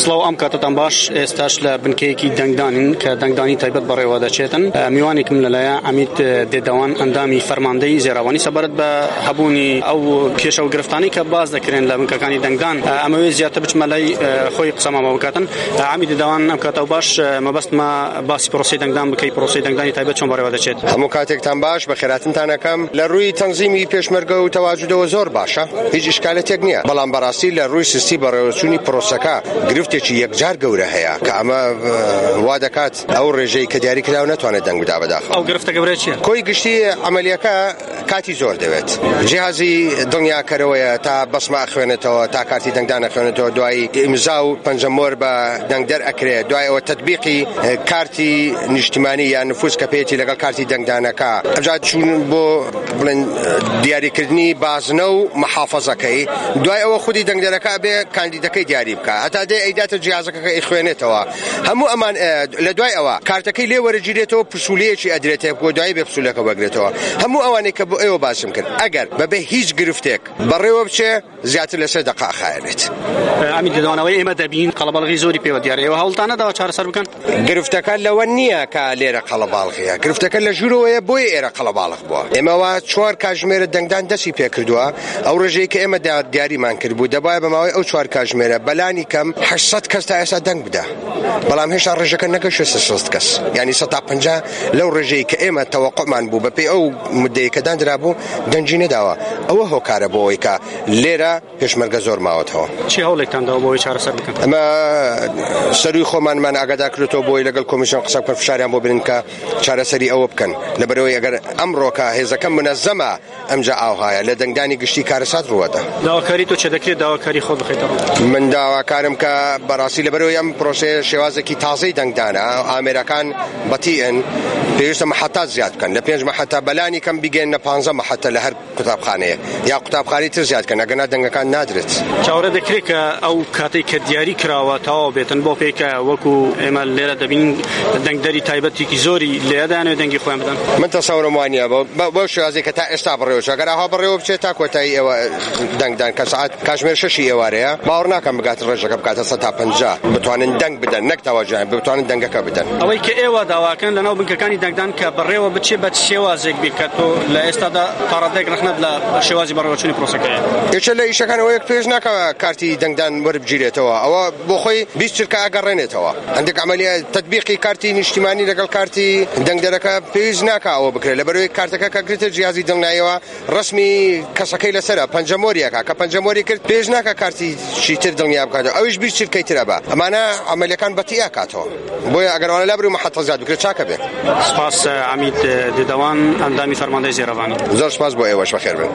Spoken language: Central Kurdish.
سڵاو ئەم کاتتان باش ئێستاش لە بنکەیەکی دەنگدانین کە دەنگدانی تایبەت بەڕێوە دەچێتن. میوانێکم لەلایە عەمید دێدەوان ئەندامی فەرماندەی زێراوانی سەبارەت بە هەبوونی ئەو کێشە و گرفتانی کە باز دەکرێن لە بنکەکانی دەنگدان ئەمەوێ زیاتر بچمە لای خۆی قسەمامە بکاتن. عەمید دێدەوان ئەم کاتەوە باش مەبەستمە باسی پرۆسەی دەنگدان بکەی پرۆسەی دەنگدانی تایبەت چۆن بەڕێوە دەچێت. هەموو کاتێکتان باش بەخێراتنتان ئەەکەم. لە ڕووی تەنزیمی پێشمەرگە و تەواجودەوە زۆر باشە، هیچ ئیشکالەتێک نییە، بەڵام بەڕاستی لە ڕووی سیستی بەڕێوەچوونی پرۆسەکە گرفتێکی یەکجار گەورە هەیە کە ئەمە وا دەکات ئەو ڕێژەی کە دیاری کراوە نەتوانێت دەنگ بدا بەداخەوە. ئەو گرفتە گەورە چییە؟ کۆی گشتی عەمەلیەکە کاتی زۆر دەوێت. جیهازی دڵنیاکەرەوەیە تا بەسمە ئەخوێنێتەوە، تا کارتی دەنگدان ئەخوێنێتەوە، دوای ئیمزا و پەنجەمۆر بە دەنگ دەرئەکرێت، دوای ئەوە تەطبیقی کارتی نیشتیمانی یان نفوس کە پێێتی لەگەڵ کارتی دەنگدانەکە ئەجا چوون بۆ بڵێن دیاریکردنی بازنە و محافەزەکەی، دوای ئەوە خودی دەنگدەرەکە بێ کاندیدەکەی دیاری بکە هەتا دێ ئەیداتە جیهازەکە ئەیخوێنێتەوە. هەموو ئەمان لە دوای ئەوە کارتەکەی لێ وەرەگیرێتەوە، پرسوولەیەکی ئەدرێتێ بۆ دوای بێ پرسوولەکە وەرگێتەوە. هەموو ئەوانەی کە بۆ ئێوە باسم کرد ئەگەر بەبێ هیچ گرفتێک بەڕێوە بچێ زیاتر لەسەر دەقا خایەنێت. عەمید دێدەوانەوەی ئێمە دەبین قەڵەباڵغی زۆری پێوە دیارە، ئێوە هەوڵتانە داوا چارەسەر بکەن؟ گرفتەکە لەوە نییە کە لێرە قەڵەباڵغیە، گرفتەکە لە ژوورەوەیە بۆی ئێرە قەڵەباڵغ بووە. ئێمەوە 4 کاتژمێرە دەنگدان دەستی پێ کردووە. ئەو ڕێژەیە کە ئێمە دیاریمان کرد بوو دەبایە بەماوەی ئەو 4 کاتژمێرە بەلانی کەم 800 کەس تا ئێستا دەنگ بدە، بەڵام هێشتا ڕێژەکە نەگەشتە 600 کەس، یعنی 150 لەو ڕێژەیە کە ئێمە تەوەقعمان بوو بەپێی ئەو مدەیە کە دانرا بوو دەنگی نەداوە. ئەوە هۆکارە بۆ ئەوەی کە لێرە پێشمەرگە زۆر ماوەتەوە. چی هەوڵێکتان داوە بۆ ئەوەی چارەسەر بکەن؟ ئەمە سەروی خۆمانمان ئاگادار کردەوە بۆی لەگەڵ کۆمیسیۆن قسە بکەن، فشاریان بۆ برن کە چارەسەری ئەوە بکەن، لەبەرەوەی ئەگەر ئەمڕۆکە هێزەکە منەزەمە ئەمجا ئاوهایە لە دەنگدانی گشتی کارەسات ڕوەدا. داواکاری تۆ چه دەکرێت داواکاری خۆت بخەیتەوە؟ من داواکارم کە بەڕاستی لەبەرەوەی ئەم پرۆسەیە شێوازێکی تازەی دەنگدانە، ئامێرەکان بەتیئن پێویستە مەحەتات زیاد بکەن، لە 5 مەحەتە بەلانی کەم بیگەێنە 15 مەحەتە لە هەر قوتابخانەیە، یا قوتابخانەی تر زیاد بکەن ئەگەنا دەنگەکان نادرێت. چاوەڕێ دەکرێت کە ئەو کاتێک کە دیاری کراوە تەواو بێتن بۆ پێیکە وەکو ئێمە لێرە دەبین دەنگدەری تایبەتێکی زۆری لێدانێت دەنگی خۆیان بدەن. من تەسەورم وانە بۆ شێوازێک کە تا ئێستا بڕێوە ئەگەر ئاها بڕێوە بچێت تا کۆتایی ئێوە دەنگدان کە سەعات کاتژمێر 6 ئێوارەیە باوەڕ ناکەم بگاتە ڕێژەکە بکاتە 150 بتوانن دەنگ بدەن، نەک تەواجیان بتوانن دەنگەکە بدەن. ئەوەی کە ئێوە داواکەن لەناو بنکەکانی دەنگدان کە بڕێوە بچێت بە شێوازێک بێت کە تۆ لە ئێستادا پارادێک ڕخنەت لە شێوازی بەڕێوەچوونی پرۆسەکەیە. یەکێک لە ئیشەکانەوە یەک پێش ناکە کارتی دەنگدان وەربگیرێتەوە، ئەوە بۆ خۆی 20 چرکە ئەگەڕێنێتەوە. هەندێک عەمەلیە تەطبیقی کارتی نیشتیمانی لەگەڵ کارتی دەنگدەرەکە پێویست ناکە ئەوە بکرێت، لەبەرەوەی کارتەکە کە گرتە جیهازی دڵنیاییەوە ڕسمی کەسەکەی لەسەرە پەنجەمۆریەکە کە پەنجەمۆری کرد پێش ناکە کارتی شی تر دڵنیا بکاتەوە، ئەویش 20 چرکەی ترە بە ئەمانە عەمەلیەکان بەتییا کاتەوە، بۆیە ئەگەرەوانە لابڕی مەحەتە زیاد بکرێت چاکە بێت. سپاس عەمید دێدەوان ئەندامی فەرماندەی زێراوانی. زۆر سپاس بۆ ئێوەش بەخێر بن.